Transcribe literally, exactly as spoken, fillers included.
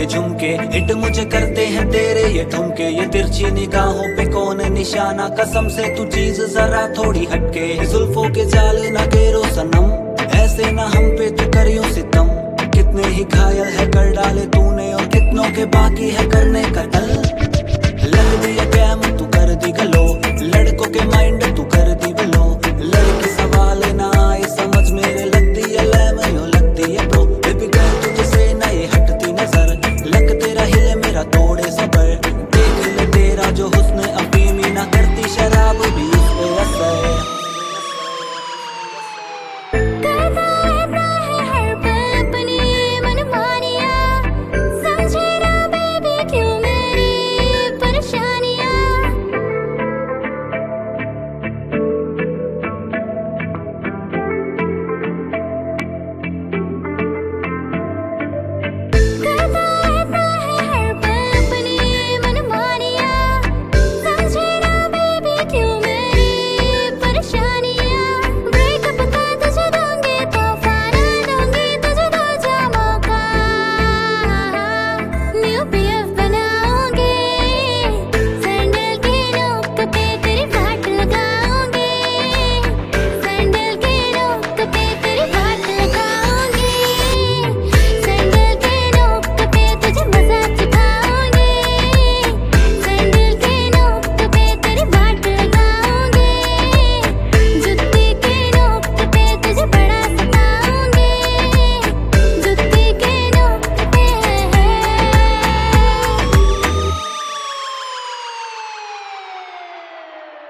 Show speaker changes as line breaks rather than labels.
के झुमके हिट मुझे करते हैं तेरे ये ठुमके। ये तिरछी निगाहों पे कौन निशाना, कसम से तू चीज जरा थोड़ी हटके। जुल्फों के जाल न घेरो सनम, ऐसे ना हम पे तू करियो सितम। कितने ही घायल है कर डाले तूने और कितनों के बाकी है